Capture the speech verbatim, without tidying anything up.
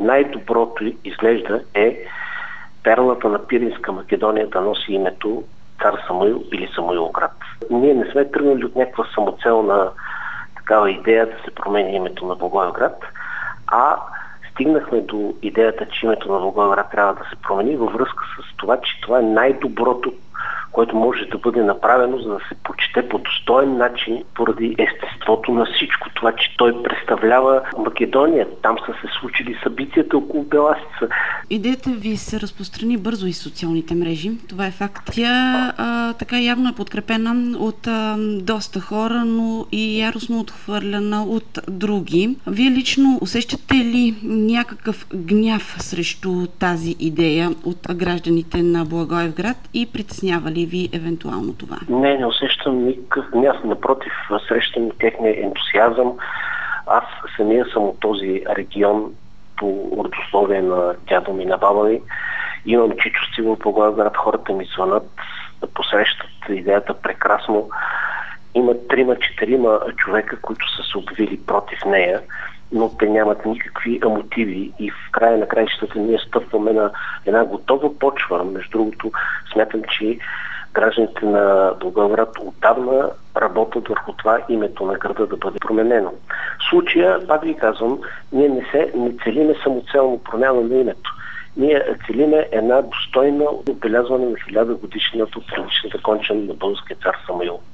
най-доброто изглежда е перлата на Пиринска Македония да носи името Цар Самуил или Самуилград. Ние не сме тръгнали от някаква самоцелна такава идея да се промени името на Благоевград, а стигнахме до идеята, че името на Благоевград трябва да се промени във връзка с това, че това е най-доброто, което може да бъде направено, за да се почете по достоен начин поради естеството на всичко това, че той представлява Македония. Там са се случили събитията около Беласица. Идеята ви се разпространи бързо и в социалните мрежи. Това е факт. Тя а, така явно е подкрепена от а, доста хора, но и яростно отхвърляна от други. Вие лично усещате ли някакъв гняв срещу тази идея от гражданите на Благоевград и притеснява ли ви евентуално това? Не, не усещам никакъв гняв. Напротив, срещам техния ентусиазъм. Аз самия съм от този регион по родословие на дядо ми, на баба ми. Имам чичости в Благоевград. Хората ми звънат да посрещат идеята прекрасно. Има трима-четирима човека, които са се обявили против нея, но те нямат никакви мотиви и в края на краищата ние стъпваме на една готова почва. Между другото, смятам, че гражданите на Благоевград отдавна работят върху това името на града да бъде променено. В случая, пак ви казвам, ние не, се, не целиме самоцелно промяна на името. Ние целиме една достойна отбелязване на хиляда годишнината от трагичната кончина на българския цар Самуил.